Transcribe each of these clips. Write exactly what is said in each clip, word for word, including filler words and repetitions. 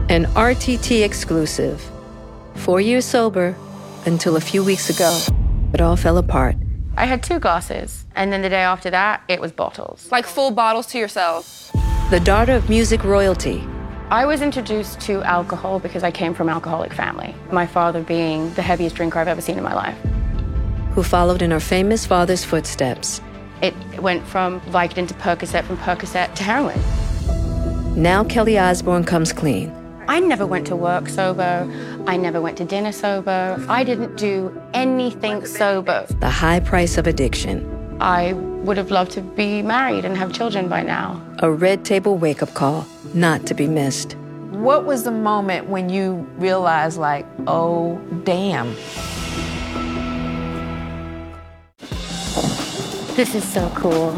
An R T T exclusive. Four years sober until a few weeks ago. It all fell apart. I had two glasses, and then the day after that, it was bottles. Like full bottles to yourself. The daughter of music royalty. I was introduced to alcohol because I came from an alcoholic family, my father being the heaviest drinker I've ever seen in my life. Who followed in her famous father's footsteps. It went from Vicodin to Percocet, from Percocet to heroin. Now Kelly Osbourne comes clean. I never went to work sober. I never went to dinner sober. I didn't do anything sober. The high price of addiction. I would have loved to be married and have children by now. A red table wake-up call, not to be missed. What was the moment when you realized, like, oh, damn? This is so cool.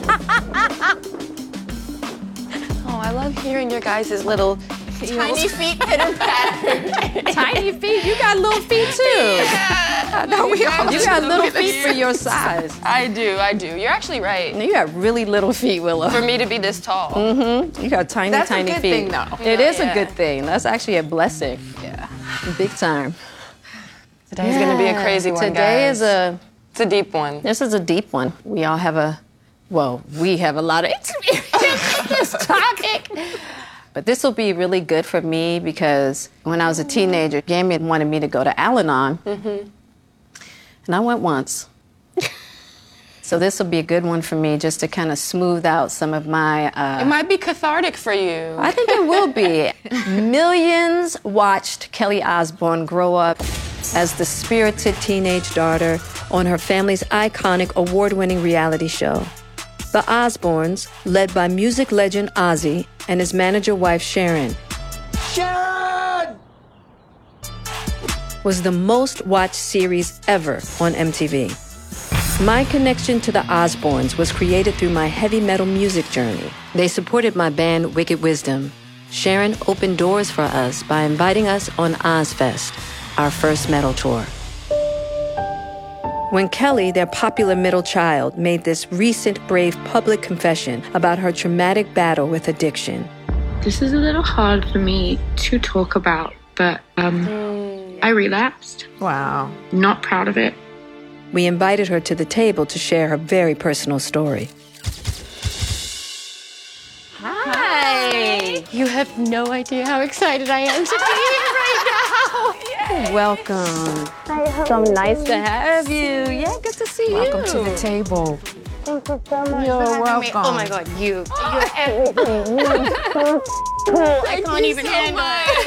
Oh, I love hearing your guys' little Tiny feet pitter patter. Tiny feet? You got little feet too. Yeah. No, we all You got little feet for your size. I do, I do. You're actually right. You got really little feet, Willow. For me to be this tall. Mm-hmm. You got tiny, That's tiny a good feet. thing, though. It is Yeah. a good thing. That's actually a blessing. Yeah. Big time. Today's gonna be a crazy one, Today guys. is a, It's a deep one. this is a deep one. We all have a, well, we have a lot of experience with this topic. But this will be really good for me because when I was a teenager, Gammy wanted me to go to Al-Anon. Mm-hmm. And I went once. So this will be a good one for me just to kind of smooth out some of my... Uh, It might be cathartic for you. I think it will be. Millions watched Kelly Osbourne grow up as the spirited teenage daughter on her family's iconic award-winning reality show. The Osbournes, led by music legend Ozzy and his manager wife Sharon, Sharon! was the most watched series ever on M T V. My connection to the Osbournes was created through my heavy metal music journey. They supported my band Wicked Wisdom. Sharon opened doors for us by inviting us on Ozfest, our first metal tour. When Kelly, their popular middle child, made this recent brave public confession about her traumatic battle with addiction. This is a little hard for me to talk about, but um, I relapsed. Wow. Not proud of it. We invited her to the table to share her very personal story. Hi! You have no idea how excited I am to be here right now. Welcome. So nice to have you. Yeah, good to see Welcome you. to the table. Thank you so much. You're For having welcome. me. Oh my God, you, you're everything. You're so cool. I can't even handle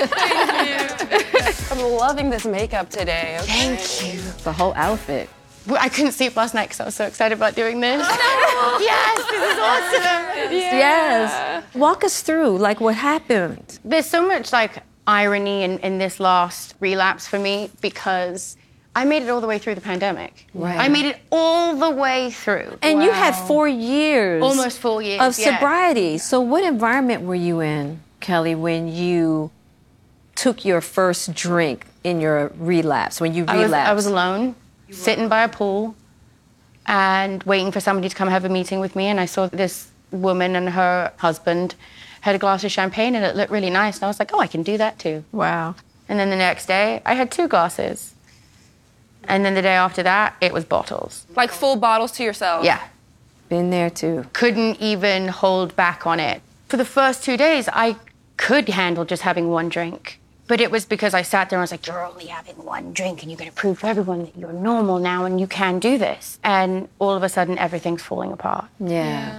it. I'm loving this makeup today. Okay? Thank you. The whole outfit. Well, I couldn't sleep last night because I was so excited about doing this. Yes, this is awesome. Yes. Walk us through, like, what happened? There's so much like irony in, in this last relapse for me because I made it all the way through the pandemic. Right. I made it all the way through. And you had four years. Almost four years, Of yeah. sobriety. So what environment were you in, Kelly, when you took your first drink in your relapse, when you I was, relapsed? I was alone, sitting by a pool and waiting for somebody to come have a meeting with me, and I saw this woman and her husband had a glass of champagne and it looked really nice, and I was like, oh, I can do that too. Wow. And then the next day, I had two glasses. And then the day after that, it was bottles. Like full bottles to yourself. Yeah. Been there too. Couldn't even hold back on it. For the first two days, I could handle just having one drink. But it was because I sat there and I was like, you're only having one drink and you're going to prove to everyone that you're normal now and you can do this. And all of a sudden, everything's falling apart. Yeah.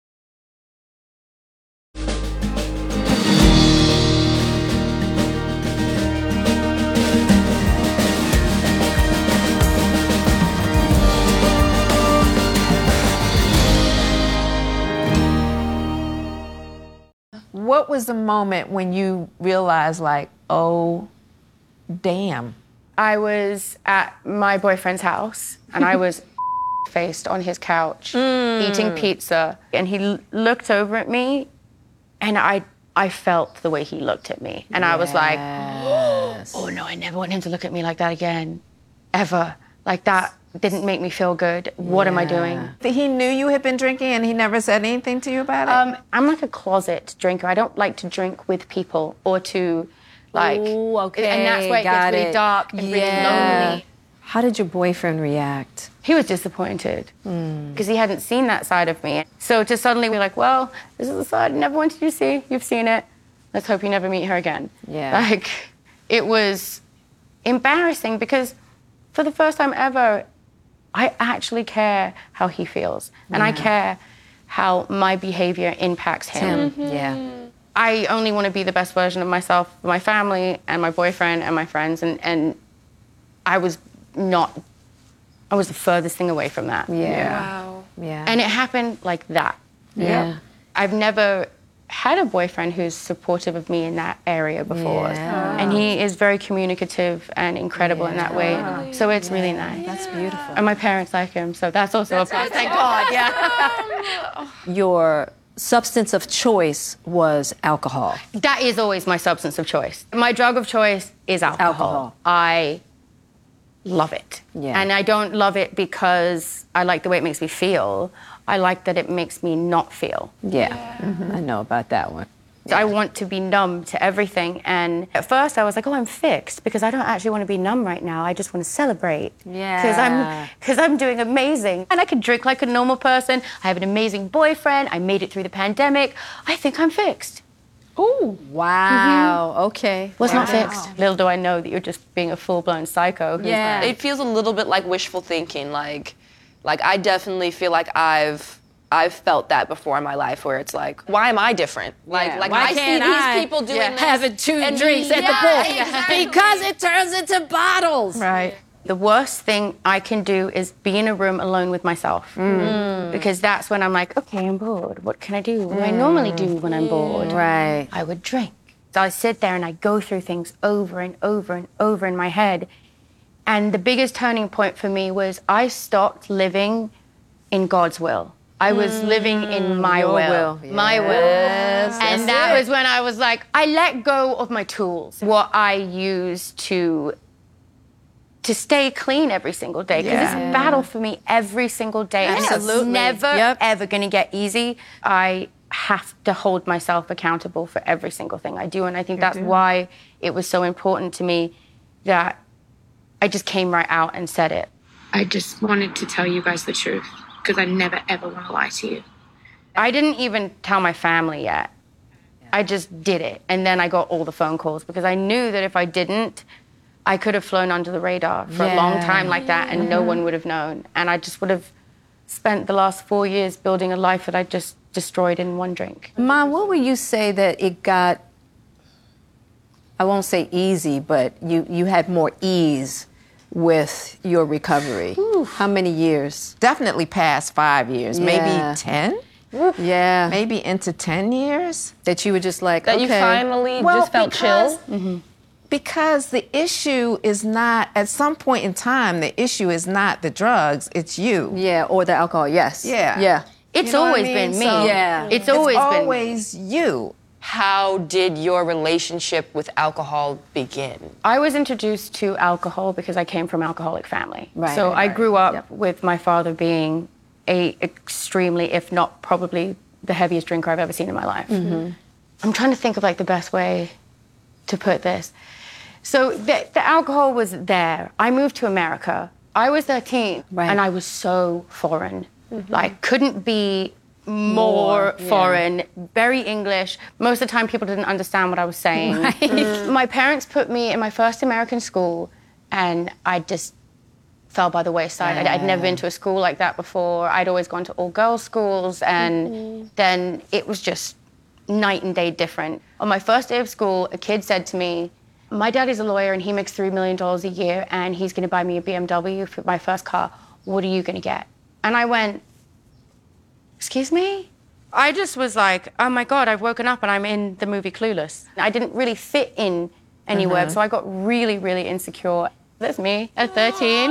What was the moment when you realized, like, oh, damn? I was at my boyfriend's house and I was faced on his couch eating pizza, and he l- looked over at me and I I felt the way he looked at me, and I was like, oh no, I never want him to look at me like that again, ever. Like, that didn't make me feel good. What am I doing? He knew you had been drinking and he never said anything to you about it? Um, I'm like a closet drinker. I don't like to drink with people or to, like... Ooh, okay, And that's where it got gets really it. dark and really Yeah. lonely. How did your boyfriend react? He was disappointed because he hadn't seen that side of me. So to suddenly be like, well, this is a side I never wanted you to see. You've seen it. Let's hope you never meet her again. Yeah. Like, it was embarrassing because for the first time ever, I actually care how he feels. And I care how my behavior impacts him. Yeah. I only want to be the best version of myself for my family and my boyfriend and my friends. And, and I was not, I was the furthest thing away from that. Yeah. Wow. Yeah. And it happened like that. yeah. I've never had a boyfriend who's supportive of me in that area before. Yeah. And he is very communicative and incredible in that way. So it's really nice. That's beautiful. And my parents like him, so that's also a plus. Thank God, yeah. Your substance of choice was alcohol. That is always my substance of choice. My drug of choice is alcohol. Alcohol. I love it. Yeah. And I don't love it because I like the way it makes me feel. I like that it makes me not feel. Yeah. Mhm. I know about that one. I want to be numb to everything. And at first I was like, oh, I'm fixed because I don't actually want to be numb right now. I just want to celebrate. Yeah. Because I'm, because I'm doing amazing. And I can drink like a normal person. I have an amazing boyfriend. I made it through the pandemic. I think I'm fixed. Ooh. Wow. Okay. Was not fixed. Little do I know that you're just being a full-blown psycho. who's Yeah. It feels a little bit like wishful thinking. Like, like I definitely feel like I've I've felt that before in my life, where it's like, why am I different? Like, Yeah. like Why I see can't these I people doing yeah. this, having two and drinks me- at yeah, the pool exactly. because it turns into bottles. Right. The worst thing I can do is be in a room alone with myself. Mm. Because that's when I'm like, okay, I'm bored. What can I do? What do I normally do when I'm bored? Right. I would drink. So I sit there and I go through things over and over and over in my head. And the biggest turning point for me was I stopped living in God's will. I was living in my Your will. will. My will. Yes, And that's that it. was when I was like, I let go of my tools, what I use to to stay clean every single day. Because it's a battle for me every single day. And it's Absolutely. never, Yep. ever going to get easy. I have to hold myself accountable for every single thing I do. And I think that's why it was so important to me that I just came right out and said it. I just wanted to tell you guys the truth because I never ever want to lie to you. I didn't even tell my family yet. I just did it. And then I got all the phone calls because I knew that if I didn't, I could have flown under the radar for a long Yeah. time like that and no one would have known. And I just would have spent the last four years building a life that I just destroyed in one drink. Mom, what would you say that it got, I won't say easy, but you, you had more ease with your recovery? How many years? Definitely past five years, Yeah. maybe ten, Yeah. maybe into ten years. That you were just like, That okay. you finally Well, just felt because- chill. Because the issue is not, at some point in time, the issue is not the drugs, it's you. Yeah, or the alcohol, yes. Yeah. Yeah. It's You know what I always mean? been me. So- Yeah. It's It's always been me. always you. How did your relationship with alcohol begin? I was introduced to alcohol because I came from an alcoholic family. Right, so right, I right. grew up Yep. with my father being a extremely, if not probably, the heaviest drinker I've ever seen in my life. Mm-hmm. I'm trying to think of like the best way to put this. So the, the alcohol was there. I moved to America. I was thirteen, Right. and I was so foreign. Mm-hmm. Like, couldn't be more, More, yeah. foreign, very English. Most of the time, people didn't understand what I was saying. Mm. My parents put me in my first American school, and I just fell by the wayside. I'd, I'd never been to a school like that before. I'd always gone to all-girls schools, and then it was just night and day different. On my first day of school, a kid said to me, my daddy's a lawyer and he makes three million dollars a year and he's going to buy me a B M W for my first car. What are you going to get? And I went, excuse me? I just was like, oh my God, I've woken up and I'm in the movie Clueless. I didn't really fit in anywhere, so I got really, really insecure. That's me at thirteen.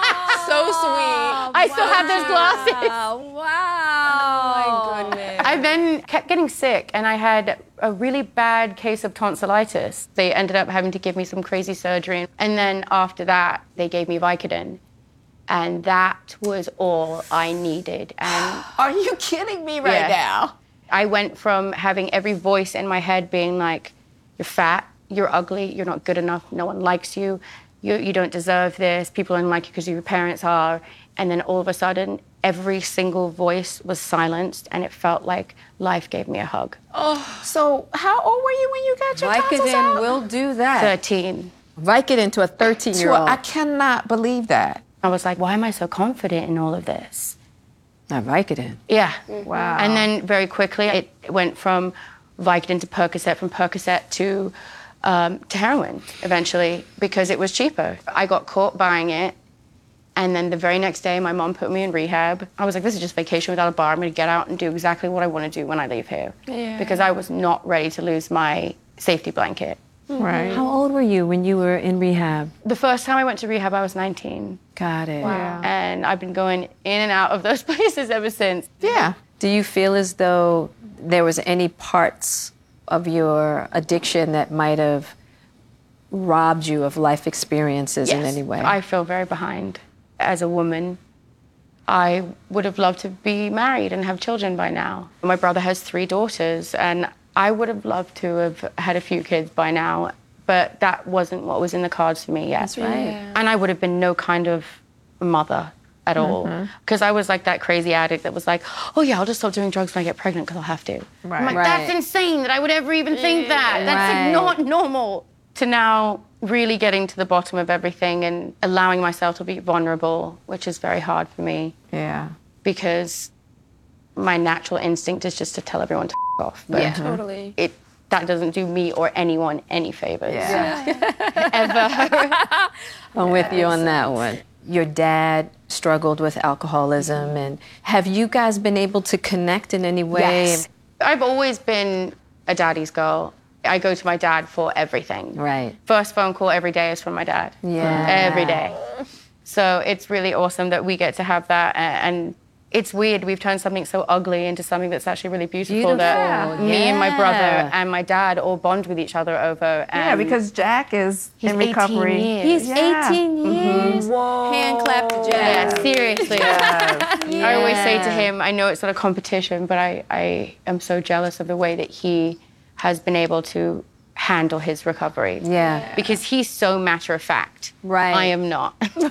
So sweet. I still have those glasses. Wow. Oh my goodness. I then kept getting sick, and I had a really bad case of tonsillitis. They ended up having to give me some crazy surgery. And then after that, they gave me Vicodin. And that was all I needed. And Are you kidding me right Yeah. now? I went from having every voice in my head being like, you're fat, you're ugly, you're not good enough, no one likes you, you, you don't deserve this, people don't like you because your parents are. And then all of a sudden, every single voice was silenced, and it felt like life gave me a hug. So how old were you when you got your tonsils Vicodin out? will do that. thirteen. Vicodin to a thirteen-year-old. I cannot believe that. I was like, why am I so confident in all of this? Not Vicodin. Yeah. Wow. And then very quickly, it went from Vicodin to Percocet, from Percocet to um, to heroin eventually, because it was cheaper. I got caught buying it, and then the very next day, my mom put me in rehab. I was like, this is just vacation without a bar. I'm going to get out and do exactly what I want to do when I leave here, Yeah. because I was not ready to lose my safety blanket. Right. How old were you when you were in rehab? The first time I went to rehab, I was nineteen, Got it. and I've been going in and out of those places ever since. Yeah. Do you feel as though there was any parts of your addiction that might have robbed you of life experiences in Yes, any way? I feel very behind. As a woman, I would have loved to be married and have children by now. My brother has three daughters, and I would have loved to have had a few kids by now, but that wasn't what was in the cards for me yet. That's right. Yeah. And I would have been no kind of mother at all, because I was like that crazy addict that was like, oh yeah, I'll just stop doing drugs when I get pregnant because I'll have to. Right. I'm like, Right. that's insane that I would ever even think that. That's Right. like not normal. To now really getting to the bottom of everything and allowing myself to be vulnerable, which is very hard for me Yeah. because my natural instinct is just to tell everyone to f- off. But Yeah. Totally. it that doesn't do me or anyone any favors. Yeah. Ever. I'm with you on that one. Your dad struggled with alcoholism, and have you guys been able to connect in any way? Yes. I've always been a daddy's girl. I go to my dad for everything. Right. First phone call every day is from my dad. Yeah. Every day. So it's really awesome that we get to have that. a- And it's weird. We've turned something so ugly into something that's actually really beautiful. That Beautiful, me and my brother yeah. and my dad all bond with each other over. Yeah, and because Jack is he's in recovery. eighteen years. He's Yeah. eighteen years. Whoa. Hand clap to Yeah, Jack. seriously. I always say to him, I know it's not a competition, but I, I am so jealous of the way that he has been able to handle his recovery. Yeah. Because he's so matter of fact. Right. I am not.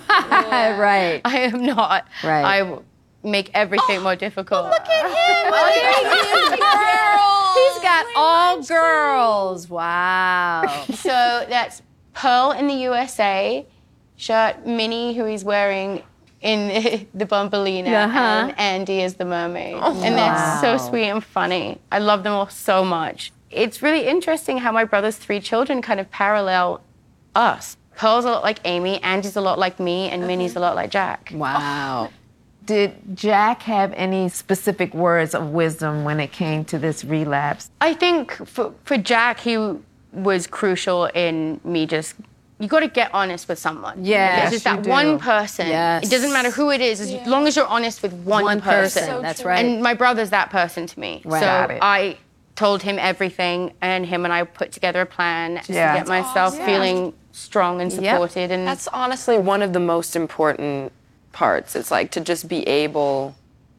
Right. I am not. Right. I w- make everything more difficult. Look at him. Oh, there he is, girl. He's got all girls. Wow. So that's Pearl in the U S A shirt, Minnie, who he's wearing in the Bumbleina, Uh-huh. and Andy is the mermaid. And they're so sweet and funny. I love them all so much. It's really interesting how my brother's three children kind of parallel us. Pearl's a lot like Amy, Andy's a lot like me, and Minnie's a lot like Jack. Wow. Did Jack have any specific words of wisdom when it came to this relapse? I think for, for Jack, he was crucial in me just, you got to get honest with someone. Yes, It's just you that do. one person. Yes. It doesn't matter who it is, as long as you're honest with one, One person. person. So That's true. right. And my brother's that person to me. Right. So Got it. I told him everything, and him and I put together a plan just Yeah. to get myself awesome. feeling strong and Yep. supported. And That's honestly one of the most important parts. It's like to just be able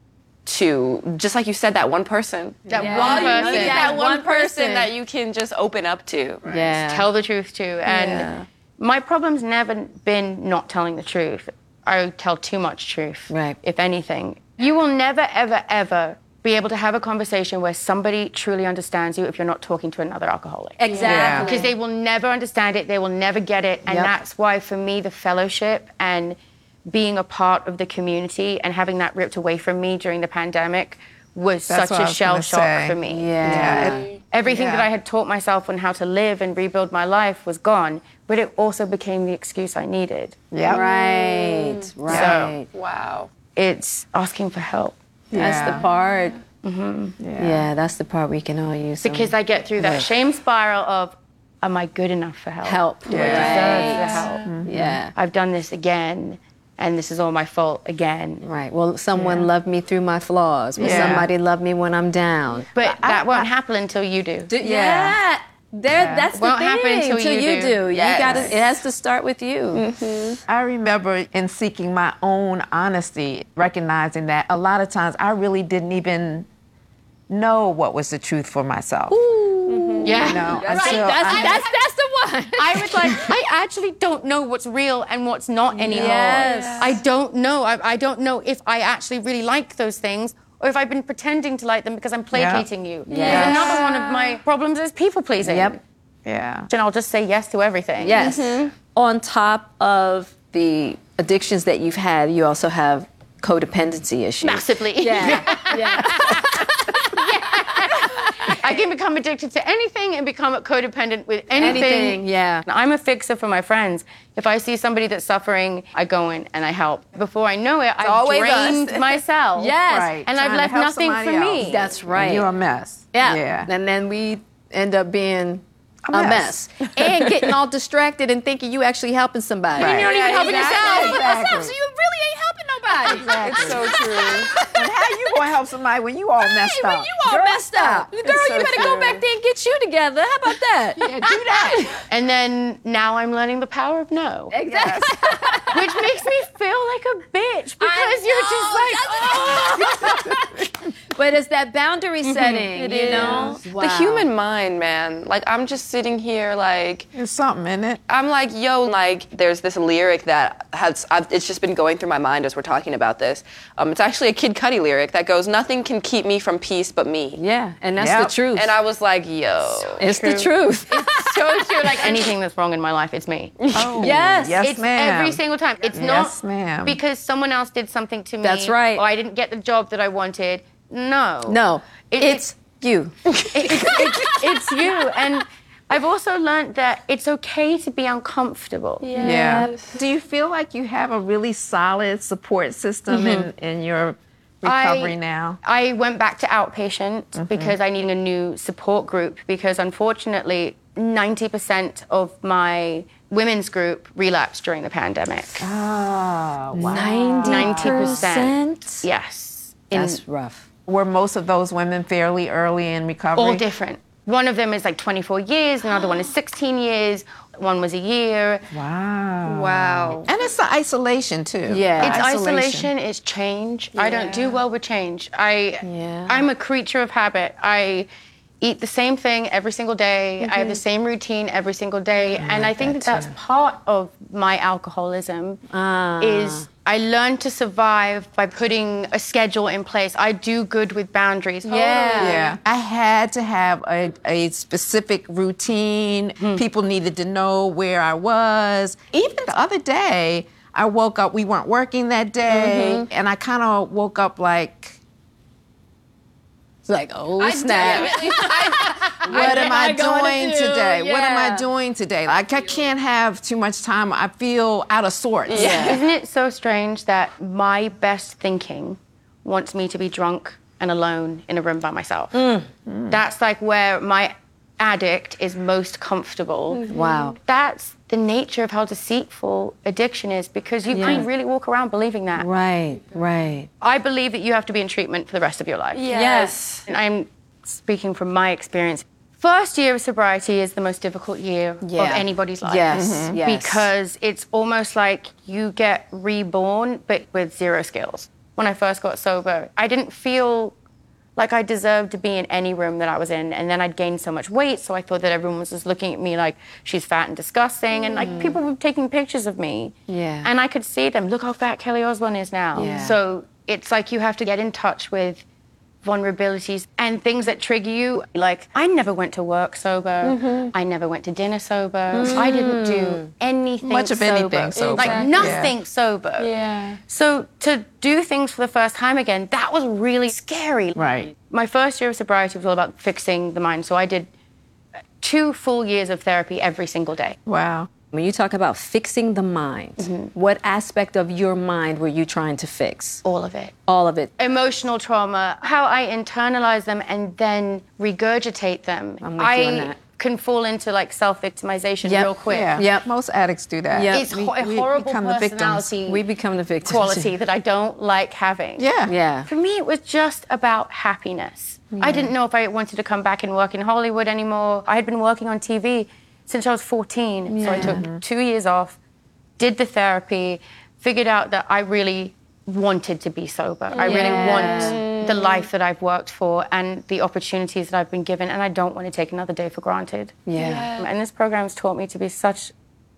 to, just like you said, that one person. that Yeah. one You person. need That one one person. person that you can just open up to. Yeah. Tell the truth to. And Yeah. my problem's never been not telling the truth. I tell too much truth, Right. if anything. You will never, ever, ever be able to have a conversation where somebody truly understands you if you're not talking to another alcoholic. Exactly. Because they will never understand it, they will never get it. And Yep. that's why, for me, the fellowship and being a part of the community and having that ripped away from me during the pandemic was That's such what I a was shell gonna shock say. for me. Yeah. it- Everything Yeah. that I had taught myself on how to live and rebuild my life was gone, but it also became the excuse I needed. Yeah. Right. Right. Wow. It's asking for help. That's the part. Yeah. Yeah, that's the part we can all use. some Because I get through that Right. shame spiral of, am I good enough for help? help. Do I deserve the help? Yeah. I've done this again. and this is all my fault again. Right. Will someone love me through my flaws? Will Yeah. somebody love me when I'm down? But that won't happen until you do. Yeah. There, that's the Won't thing. happen until you you do. do. You Yes. gotta. It has to start with you. I remember in seeking my own honesty, recognizing that a lot of times I really didn't even know what was the truth for myself. Yeah. You know, Right. until That's, I- that's that's the one. I was like, I actually don't know what's real and what's not anymore. Yes. I don't know. I, I don't know if I actually really like those things or if I've been pretending to like them because I'm placating you. Yes. Because another one of my problems is people pleasing. Yep. yeah. And I'll just say yes to everything. Yes. On top of the addictions that you've had, you also have codependency issues. Massively. Yeah. yeah. I can become addicted to anything and become codependent with anything. Anything, yeah. I'm a fixer for my friends. If I see somebody that's suffering, I go in and I help. Before I know it, I've always drained us. myself. Yes. Right. And I've Trying to left help nothing for somebody me. else. That's right. And you're a mess. Yeah. Yeah. And then we end up being a mess. mess. And getting all distracted and thinking you actually helping somebody. Right. And you're not even helping Exactly. yourself. Exactly. So you really ain't helping nobody. It's so true. And how you gonna help somebody when you all messed Hey, when up? you all Girl, messed up. stop. Girl, It's you so better go true. back there and get you together. How about that? Yeah, do that. And then now I'm learning the power of no. Exactly. Which makes me feel like a bitch because you're just like, oh. But it's that boundary setting, you know? The human mind, man. Like, I'm just sitting here, like, There's something in it. I'm like, yo, like, there's this lyric that has, I've, it's just been going through my mind as we're talking about this. Um, it's actually a Kid Cudi lyric that goes, nothing can keep me from peace but me. Yeah, and that's Yep. the truth. And I was like, yo. it's the truth. So true. Like anything that's wrong in my life, it's me. Oh, Yes. Yes, It's ma'am. every single time. It's Yes, not ma'am. because someone else did something to me. That's right. Or I didn't get the job that I wanted. No. No, It- it's you. It's, it's, it's you. And I've also learned that it's okay to be uncomfortable. Yeah. Do you feel like you have a really solid support system in, in your recovery I- now? I went back to outpatient because I needed a new support group because unfortunately ninety percent of my women's group relapsed during the pandemic. Oh, wow. ninety percent. Yes. In- That's rough. Were most of those women fairly early in recovery? all different. One of them is like twenty-four years, another one is sixteen years, one was a year. Wow. Wow. And it's the isolation, too. Yeah. It's isolation, it's change. I don't do well with change. I Yeah. I'm a creature of habit. I eat the same thing every single day. I have the same routine every single day. and I think that, that that's part of my alcoholism Ah. is I learned to survive by putting a schedule in place. I do good with boundaries. Yeah. Yeah. I had to have a, a specific routine. People needed to know where I was. Even the other day, I woke up, we weren't working that day, and I kind of woke up like, It's like, oh, snap. what am I, gonna doing do? today? What am I Yeah. doing today? Like, I can't have too much time. I feel out of sorts. Isn't it so strange that my best thinking wants me to be drunk and alone in a room by myself? That's like where my addict is most comfortable. Wow. That's the nature of how deceitful addiction is because you can really walk around believing that. Right, right. I believe that you have to be in treatment for the rest of your life. Yes. And I'm speaking from my experience. First year of sobriety is the most difficult year Yeah. of anybody's life. Yes, Mhm. yes. Because it's almost like you get reborn, but with zero skills. When I first got sober, I didn't feel like I deserved to be in any room that I was in. And then I'd gained so much weight, so I thought that everyone was just looking at me like she's fat and disgusting. And like people were taking pictures of me. Yeah. And I could see them. Look how fat Kelly Osbourne is now. Yeah. So it's like you have to get in touch with vulnerabilities and things that trigger you. Like, I never went to work sober. I never went to dinner sober. I didn't do anything Much of sober. anything sober. Like, Exactly. nothing sober. Yeah. So to do things for the first time again, that was really scary. Right. My first year of sobriety was all about fixing the mind. So I did two full years of therapy every single day. Wow. When you talk about fixing the mind, what aspect of your mind were you trying to fix? All of it. All of it. Emotional trauma, how I internalize them and then regurgitate them. I'm with I you on that. can fall into like self-victimization Yep. real quick. Yeah. Yep. Most addicts do that. Yep. It's We- ho- a we horrible become the victims. personality We become the victims. quality that I don't like having. Yeah. Yeah. For me, it was just about happiness. I didn't know if I wanted to come back and work in Hollywood anymore. I had been working on T V since I was fourteen. So I took two years off, did the therapy, figured out that I really wanted to be sober. I really want the life that I've worked for and the opportunities that I've been given, and I don't want to take another day for granted. Yeah. And this program has taught me to be such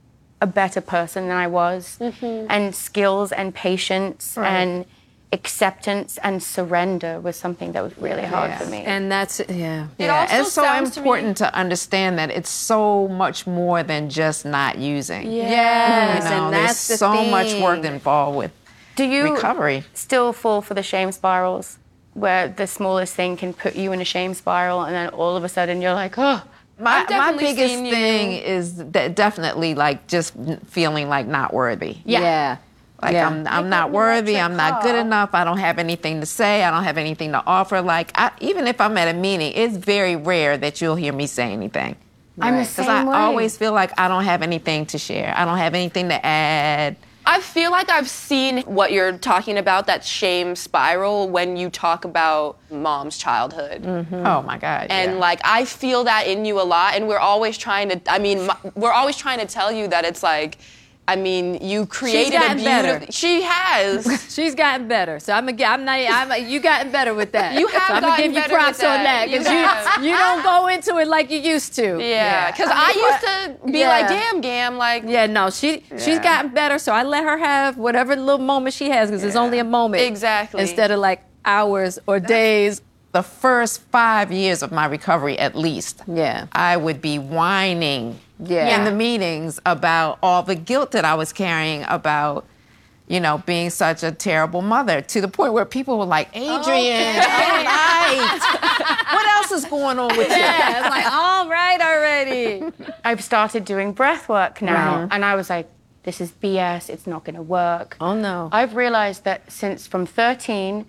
a better person than I was, and skills and patience and acceptance and surrender was something that was really hard Yeah. for me. And that's, yeah. Yeah, also it's so sounds to me- important to, understand that it's so much more than just not using. Yes, You know, and there's that's the so much thing. work involved with Do you recovery. still fall for the shame spirals where the smallest thing can put you in a shame spiral and then all of a sudden you're like, oh, My, I've my definitely biggest seen you- thing is that definitely like just feeling like not worthy. Yeah. Like Yeah. I'm, I'm Make not an worthy. electric I'm not good call. enough. I don't have anything to say. I don't have anything to offer. Like I, even if I'm at a meeting, it's very rare that you'll hear me say anything. I'm the Because same I way. always feel like I don't have anything to share. I don't have anything to add. I feel like I've seen what you're talking about, that shame spiral, when you talk about mom's childhood. Oh my God. And yeah. like, I feel that in you a lot. And we're always trying to, I mean, m- we're always trying to tell you that it's like, I mean, you created a gotten better. beautiful. She has. She's gotten better, so I'm gonna. I'm not. I'm. You gotten better with that. You have so I'm gonna gotten give you better props with that. on that You because you, have. you don't go into it like you used to. Yeah, because I used to be Yeah. like, damn, Gam, like, Yeah, no, she she's Yeah. gotten better, so I let her have whatever little moment she has because it's only a moment. Exactly. Instead of like hours or days. the first five years of my recovery, at least, Yeah. I would be whining Yeah. in the meetings about all the guilt that I was carrying about, you know, being such a terrible mother, to the point where people were like, Adrian, all right. What else is going on with you? Yeah, it's like, all right already. I've started doing breath work now, and I was like, this is B S, it's not gonna work. Oh, no. I've realized that since from thirteen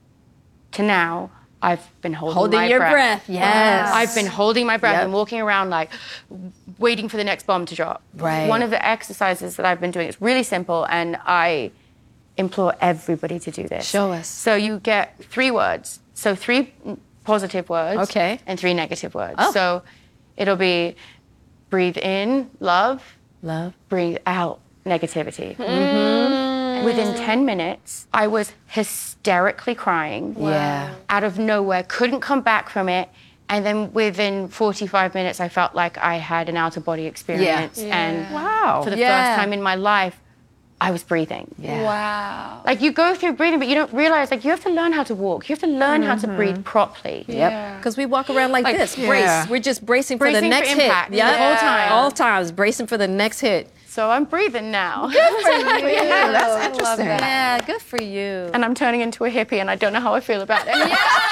to now, I've been holding, Holding my your breath. breath, yes. I've been holding my breath Yep. and walking around like waiting for the next bomb to drop. Right. One of the exercises that I've been doing is really simple, and I implore everybody to do this. Show us. So you get three words. So three positive words. Okay. And three negative words. Oh. So it'll be breathe in, love, Love. breathe out, negativity. Mm-hmm. Within ten minutes, I was hysterically crying. Yeah. Out of nowhere, couldn't come back from it. And then within forty-five minutes, I felt like I had an out of body experience. And Wow. for the Yeah. first time in my life, I was breathing. Yeah. wow. Like you go through breathing, but you don't realize, like you have to learn how to walk. You have to learn how to breathe properly. Yep. Because we walk around like, Like, this, yeah. brace. We're just bracing for the Bracing for next impact hit. Yep. the whole time. All times, bracing for the next hit. So I'm breathing now. Yeah, that's interesting. Yeah, good for you. And I'm turning into a hippie, and I don't know how I feel about it.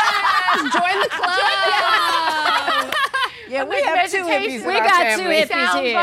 Join the club. Yeah, we have two hippies in We our got family. two hippies here.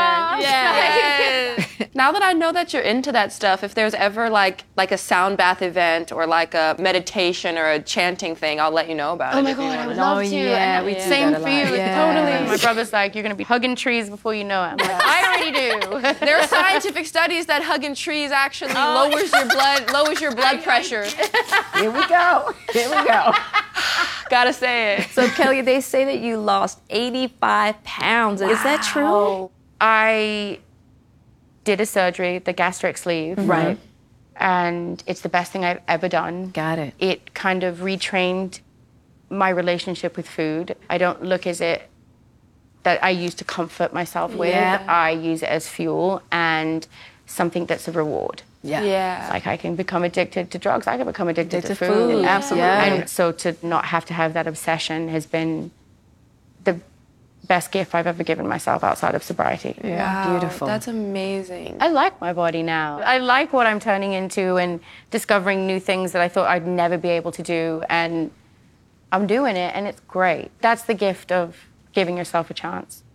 Yes. Now that I know that you're into that stuff, if there's ever like like a sound bath event or like a meditation or a chanting thing, I'll let you know about it. Oh my if you God, I wanna would know. love Oh, to. yeah, And we do Same that a for you, lot. Yeah. totally. My brother's like, you're gonna be hugging trees before you know it. I'm like, I already do. There are scientific studies that hugging trees actually lowers your blood lowers your blood pressure. Here we go. Here we go. Gotta say it. So, Kelly, they say that you lost eighty-five pounds. Is that true? I did a surgery, the gastric sleeve. Right. And it's the best thing I've ever done. Got it. It kind of retrained my relationship with food. I don't look at it that I use to comfort myself with. Yeah. I use it as fuel and something that's a reward. Yeah. Yeah. Like I can become addicted to drugs. I can become addicted Addicted to to food. food. Absolutely. Yeah. And so to not have to have that obsession has been the best gift I've ever given myself outside of sobriety. Yeah. Beautiful. That's amazing. I like my body now. I like what I'm turning into and discovering new things that I thought I'd never be able to do. And I'm doing it, and it's great. That's the gift of giving yourself a chance.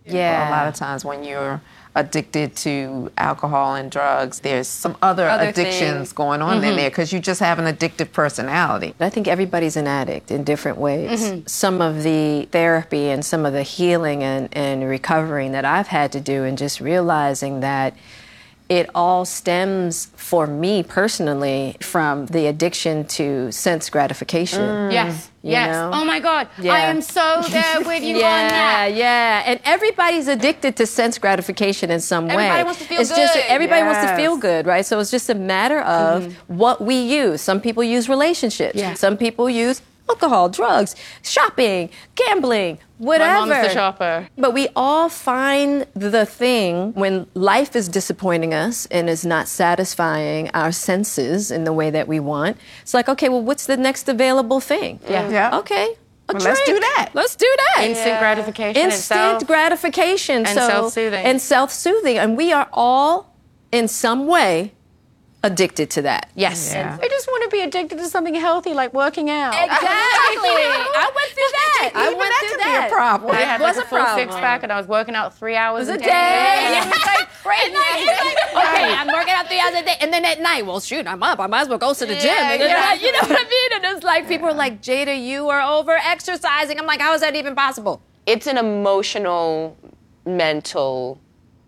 Yeah. A lot of times when you're addicted to alcohol and drugs, there's some other, Other addictions things. going on in there because you just have an addictive personality. I think everybody's an addict in different ways. Some of the therapy and some of the healing and, and recovering that I've had to do, and just realizing that it all stems, for me personally, from the addiction to sense gratification. Yes, You yes. know? Oh my God, Yeah. I am so there with you on Yeah, that. yeah. And everybody's addicted to sense gratification in some way. Everybody wants to feel it's Just, good. everybody wants to Yes. feel good, right? So it's just a matter of what we use. Some people use relationships. Yeah. Some people use alcohol, drugs, shopping, gambling, whatever. My mom's the shopper. But we all find the thing when life is disappointing us and is not satisfying our senses in the way that we want. It's like, okay, well, what's the next available thing? Yeah. Yeah. Okay. A Well, let's do drink. that. Let's do that. Instant gratification. Instant itself. gratification. And so, self-soothing. And self-soothing. And we are all, in some way, addicted to that. Yes. Yeah. I just want to be addicted to something healthy, like working out. Exactly. I went through that. I Even went that through could be that. a problem. I had was like a a full problem. six pack, and I was working out three hours a a day. day. Yeah. It's like crazy. Okay, I'm working out three hours a day, and then at night, well, shoot, I'm up. I might as well go to the gym. Yeah, And then yeah. I- you know what I mean? And it's like people are like, Jada, you are over exercising. I'm like, how is that even possible? It's an emotional, mental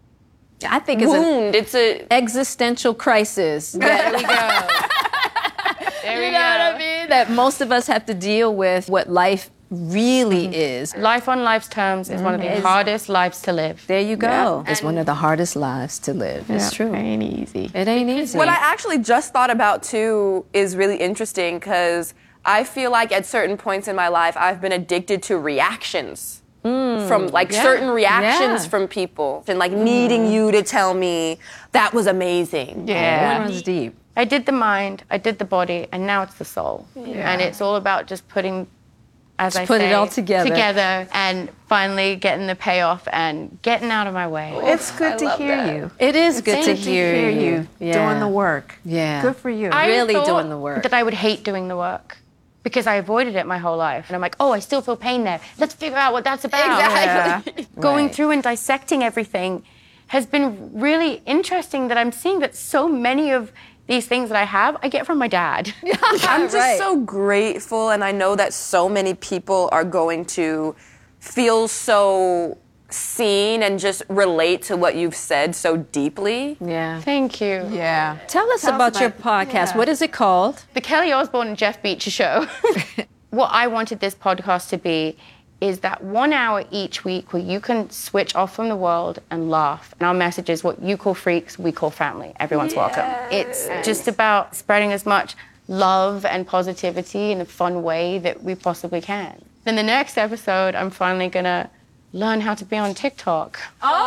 I think it's an wound. It's a existential crisis. There we go. There we You know what I go. mean? That most of us have to deal with what life really is. Life on life's terms is one of the hardest lives to live. There you go. It's one of the hardest lives to live. It's true. Ain't easy. It ain't easy. What I actually just thought about too is really interesting because I feel like at certain points in my life I've been addicted to reactions from like certain reactions Yeah. from people and like needing you to tell me that was amazing. It Yeah. runs deep. I did the mind, I did the body, and now it's the soul. And it's all about just putting, as I put it say, all together. together, and finally getting the payoff and getting out of my way. It's good to hear that. you. It is good to Thank hear, Hear you Yeah. doing the work. Yeah. Good for you. I really thought doing the work. That I would hate doing the work because I avoided it my whole life. And I'm like, oh, I still feel pain there. Let's figure out what that's about. Exactly. Going Right. through and dissecting everything has been really interesting that I'm seeing that so many of these things that I have, I get from my dad. I'm just Right. so grateful, and I know that so many people are going to feel so seen and just relate to what you've said so deeply. Yeah. Thank you. Yeah. Tell us about your podcast. What is it called? The Kelly Osbourne and Jeff Beacher Show. What I wanted this podcast to be is that one hour each week where you can switch off from the world and laugh. And our message is what you call freaks, we call family. Everyone's welcome. It's just about spreading as much love and positivity in a fun way that we possibly can. Then the next episode, I'm finally gonna learn how to be on TikTok.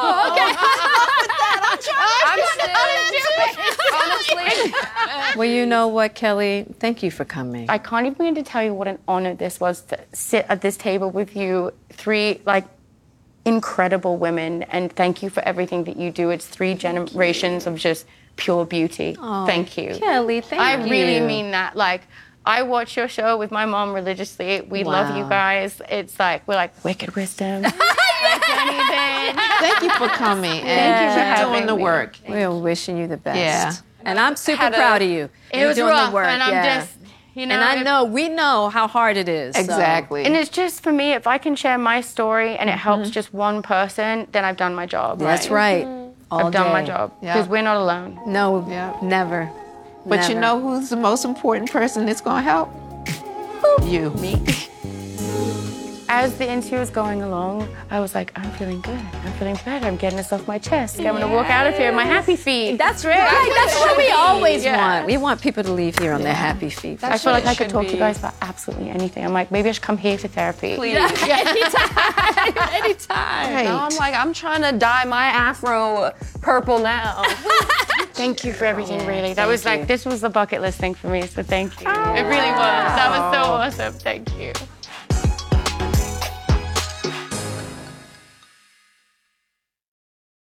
Honestly, Well, you know what, Kelly? Thank you for coming. I can't even begin to tell you what an honor this was to sit at this table with you, three like incredible women, and thank you for everything that you do. It's three generations of just pure beauty. Thank you. Kelly, thank I really you. mean that. Like, I watch your show with my mom religiously. We love you Wow. guys. It's like, we're like, wicked wisdom. Like anything. Thank you for coming you for and keep having doing the me. work. We're wishing you the best. Yeah. And I'm super Had a- proud of you. It You're was doing rough, the work. and I'm yeah. just, you know. And I it- know, we know how hard it is. so- Exactly. And it's just for me, if I can share my story and it helps just one person, then I've done my job. That's right. All I've done my day. job Yeah. because we're not alone. No, Yeah. never. But you Never. know who's the most important person that's going to help? You. Me. As the interview was going along, I was like, I'm feeling good. I'm feeling better. I'm getting this off my chest. I'm gonna walk out of here in my happy feet. That's right. That's what we always Yeah. want. We want people to leave here on their happy feet. I feel like what I it could should talk to be. you guys about absolutely anything. I'm like, maybe I should come here for therapy. please. Anytime. Anytime. Right. I'm like, I'm trying to dye my afro purple now. Thank you for everything, really. That thank was you. like, this was the bucket list thing for me, so thank you. It really was. That was so awesome. Thank you.